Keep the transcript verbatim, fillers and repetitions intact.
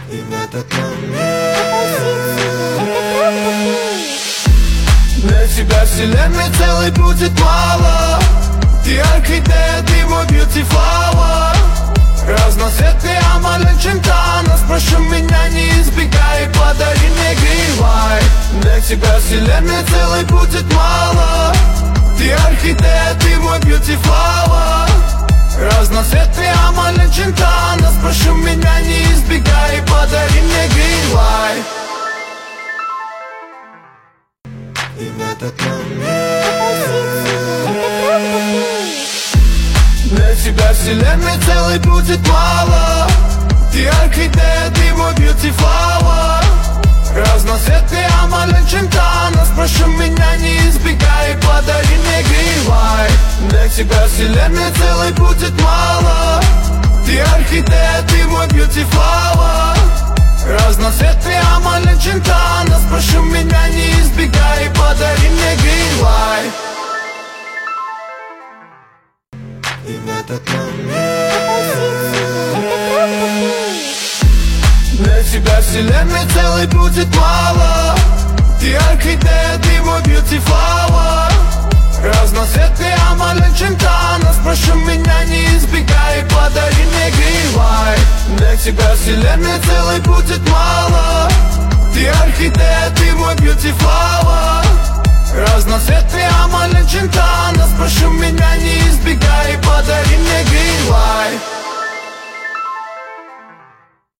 И в этот момент для тебя вселенной целой будет мало. Ты орхидея, ты мой beauty flower. Разноцветный амаль Чинтана. Спрошу меня, не избегай, подари мне green light. Для тебя вселенной целой будет мало. Ты орхидея, ты мой beauty flower. Разноцветный амаль Чинтана. Спрошу меня, не избегай, подари мне green light. И в этот момент для тебя вселенной целой будет мало. Ты орхидея, ты мой beauty flower. Разноцветный амаль Чинтана. Спрошу меня, не избегай, подари мне green light. Для тебя вселенной целой будет мало. Ты орхидея, ты мой beauty flower. Разноцветный амаль Чинтана. Спрошу меня, не избегай, подари мне green light. И в этот момент для тебя вселенной целой будет мало. Ты орхидея, ты мой beauty flower. Разноцветный амаль Чинтана. Спрошу меня, не избегай, подари мне green light. Для тебя вселенной целой будет мало. Ты орхидея, ты мой beauty flower. Разноцветный амаль Чинтана. Спрошу меня, не избегай, подари мне green light.